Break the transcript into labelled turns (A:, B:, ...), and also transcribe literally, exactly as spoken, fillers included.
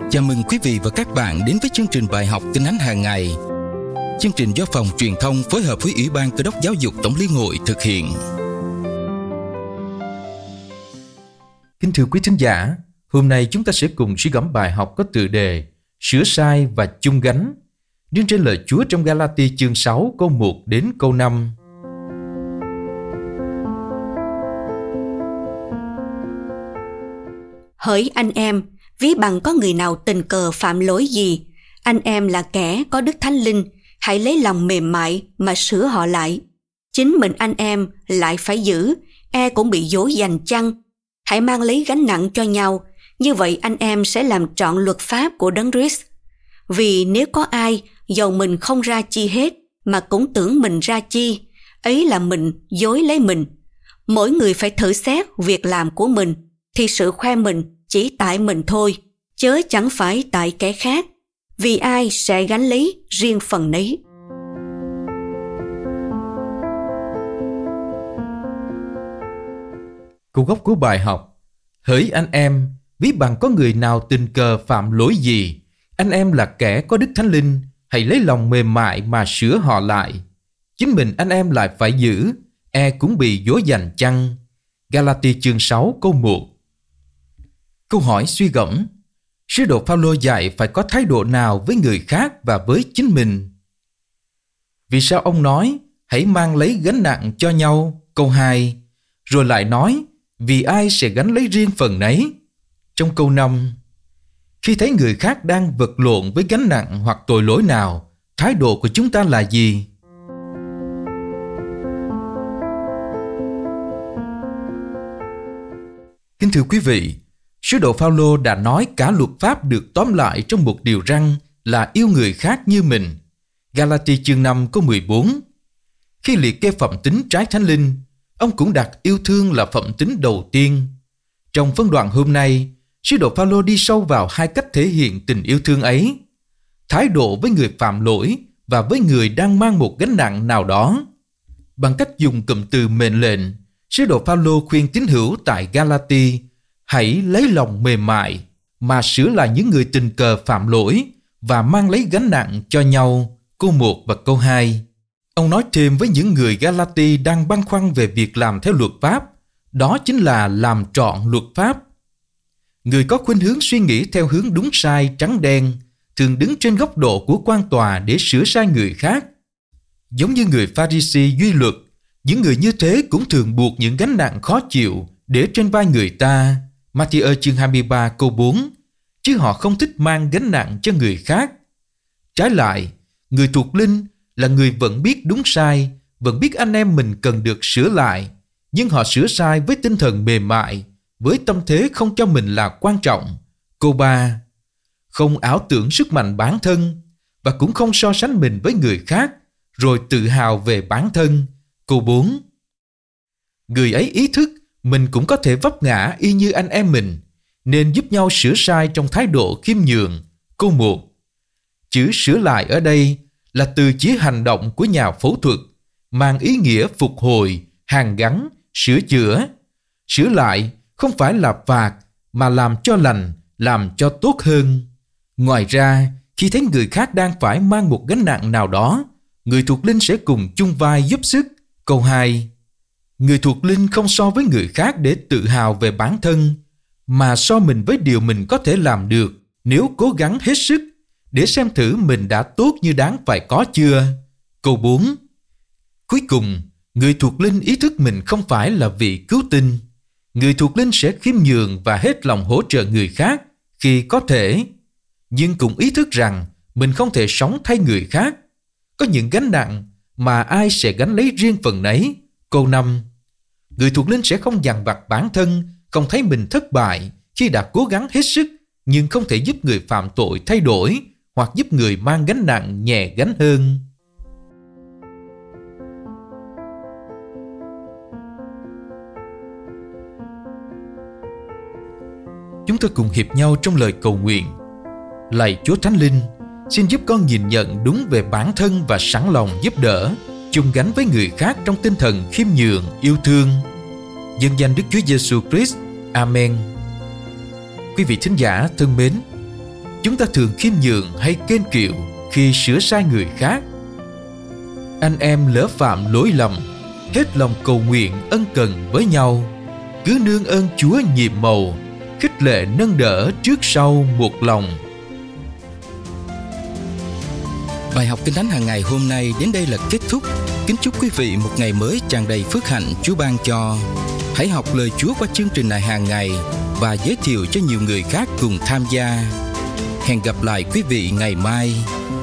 A: Chào mừng quý vị và các bạn đến với chương trình bài học Kinh Thánh hàng ngày. Chương trình do Phòng Truyền thông phối hợp với Ủy ban Cơ đốc Giáo dục Tổng liên hội thực hiện.
B: Kính thưa quý thính giả, hôm nay chúng ta sẽ cùng suy gẫm bài học có tựa đề Sửa sai và chung gánh, nương trên lời Chúa trong Ga-la-ti chương sáu câu một đến câu năm.
C: Hỡi anh em, ví bằng có người nào tình cờ phạm lỗi gì, anh em là kẻ có Đức Thánh Linh, hãy lấy lòng mềm mại mà sửa họ lại. Chính mình anh em lại phải giữ, e cũng bị dỗ dành chăng? Hãy mang lấy gánh nặng cho nhau, như vậy anh em sẽ làm trọn luật pháp của Đấng Christ. Vì nếu có ai dầu mình không ra chi hết mà cũng tưởng mình ra chi, ấy là mình dối lấy mình. Mỗi người phải thử xét việc làm của mình, thì sự khoe mình chỉ tại mình thôi, chớ chẳng phải tại kẻ khác, vì ai sẽ gánh lấy riêng phần nấy.
B: Câu gốc của bài học: Hỡi anh em, ví bằng có người nào tình cờ phạm lỗi gì, anh em là kẻ có Đức Thánh Linh, hãy lấy lòng mềm mại mà sửa họ lại. Chính mình anh em lại phải giữ, e cũng bị dỗ dành chăng? Ga-la-ti chương sáu câu một. Câu hỏi suy gẫm: Sứ đồ Phao-lô dạy phải có thái độ nào với người khác và với chính mình? Vì sao ông nói hãy mang lấy gánh nặng cho nhau, câu hai, rồi lại nói vì ai sẽ gánh lấy riêng phần nấy, trong câu năm? Khi thấy người khác đang vật lộn với gánh nặng hoặc tội lỗi nào, thái độ của chúng ta là gì? Kính thưa quý vị, sứ đồ Phao-lô đã nói cả luật pháp được tóm lại trong một điều răn là yêu người khác như mình. Ga-la-ti chương năm câu mười bốn. Khi liệt kê phẩm tính trái thánh linh, ông cũng đặt yêu thương là phẩm tính đầu tiên. Trong phân đoạn hôm nay, sứ đồ Phao-lô đi sâu vào hai cách thể hiện tình yêu thương ấy: thái độ với người phạm lỗi và với người đang mang một gánh nặng nào đó. Bằng cách dùng cụm từ mệnh lệnh, sứ đồ Phao-lô khuyên tín hữu tại Ga-la-ti hãy lấy lòng mềm mại mà sửa lại những người tình cờ phạm lỗi và mang lấy gánh nặng cho nhau, câu một và câu hai. Ông nói thêm với những người Ga-la-ti đang băn khoăn về việc làm theo luật pháp, đó chính là làm trọn luật pháp. Người có khuynh hướng suy nghĩ theo hướng đúng sai trắng đen thường đứng trên góc độ của quan tòa để sửa sai người khác. Giống như người Pha-ri-si duy luật, những người như thế cũng thường buộc những gánh nặng khó chịu để trên vai người ta, Ma-thi-ơ chương hai mươi ba câu bốn, chứ họ không thích mang gánh nặng cho người khác. Trái lại, người thuộc linh là người vẫn biết đúng sai, vẫn biết anh em mình cần được sửa lại, nhưng họ sửa sai với tinh thần mềm mại, với tâm thế không cho mình là quan trọng. Câu ba, không ảo tưởng sức mạnh bản thân và cũng không so sánh mình với người khác, rồi tự hào về bản thân. Câu bốn, người ấy ý thức mình cũng có thể vấp ngã y như anh em mình, nên giúp nhau sửa sai trong thái độ khiêm nhường. Câu một, chữ sửa lại ở đây là từ chỉ hành động của nhà phẫu thuật, mang ý nghĩa phục hồi, hàn gắn, sửa chữa. Sửa lại không phải là phạt, mà làm cho lành, làm cho tốt hơn. Ngoài ra, khi thấy người khác đang phải mang một gánh nặng nào đó, người thuộc linh sẽ cùng chung vai giúp sức. Câu hai, người thuộc linh không so với người khác để tự hào về bản thân, mà so mình với điều mình có thể làm được nếu cố gắng hết sức, để xem thử mình đã tốt như đáng phải có chưa. Câu bốn, cuối cùng, người thuộc linh ý thức mình không phải là vị cứu tinh. Người thuộc linh sẽ khiêm nhường và hết lòng hỗ trợ người khác khi có thể, nhưng cũng ý thức rằng mình không thể sống thay người khác. Có những gánh nặng mà ai sẽ gánh lấy riêng phần nấy. Câu năm, người thuộc linh sẽ không dằn vặt bản thân, không thấy mình thất bại khi đã cố gắng hết sức, nhưng không thể giúp người phạm tội thay đổi hoặc giúp người mang gánh nặng nhẹ gánh hơn. Chúng ta cùng hiệp nhau trong lời cầu nguyện. Lạy Chúa Thánh Linh, xin giúp con nhìn nhận đúng về bản thân và sẵn lòng giúp đỡ, chung gánh với người khác trong tinh thần khiêm nhường, yêu thương. Nhân danh Đức Chúa Giêsu Christ. Amen. Quý vị thính giả thân mến, chúng ta thường khiêm nhường hay kênh kiệu khi sửa sai người khác. Anh em lỡ phạm lỗi lầm, hết lòng cầu nguyện ân cần với nhau, cứ nương ơn Chúa nhiệm màu, khích lệ nâng đỡ trước sau một lòng.
A: Bài học Kinh Thánh hàng ngày hôm nay đến đây là kết thúc. Kính chúc quý vị một ngày mới tràn đầy phước hạnh Chúa ban cho. Hãy học lời Chúa qua chương trình này hàng ngày và giới thiệu cho nhiều người khác cùng tham gia. Hẹn gặp lại quý vị ngày mai.